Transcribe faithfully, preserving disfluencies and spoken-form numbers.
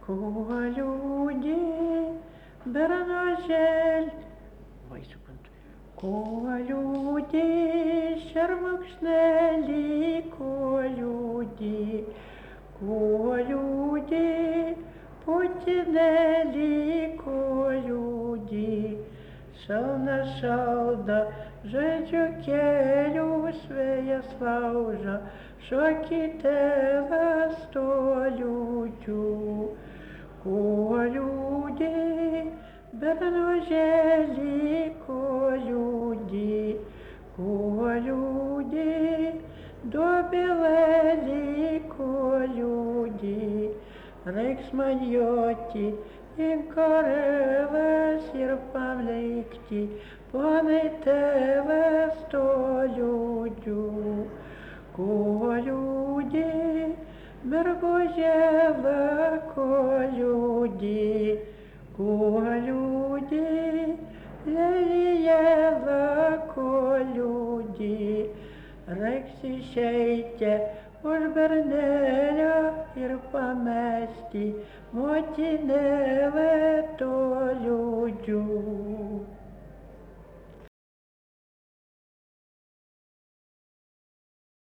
Kuo liūdi bernožėlį. Vai suprantu. Kuo liūdi šermukšnelį, kuo liūdi, kuo liūdi putinėlį, kuo liūdi. Šalna šalda, žaidžiu kelius, vėjas lauža, šokite lastoliūdžių. Kuo liūdi bernožėlį, kuo liūdi, kuo liūdi dobilėlį, kuo liūdi. Reiks man joti į kareles ir pamleikti, ponai tėvas toliūdžių. Kuo liūdi mergužėla, kuo liūdi, kuo liūdi lelijėla, kuo liūdi. Reiks išeiti už bernelio ir pamesti motinėlę toliūdžių.